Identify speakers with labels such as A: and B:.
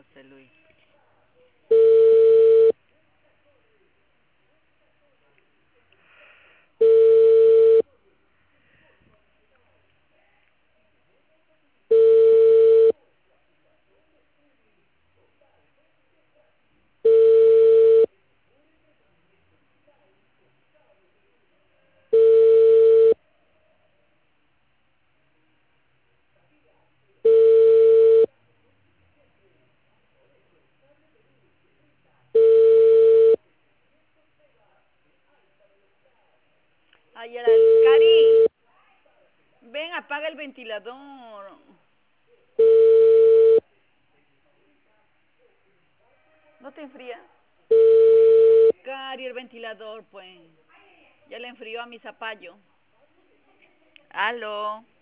A: José Luis. Ay, Cari, ven, apaga el ventilador. ¿No te enfría? Cari, el ventilador, pues. Ya le enfrió a mi zapallo. Aló.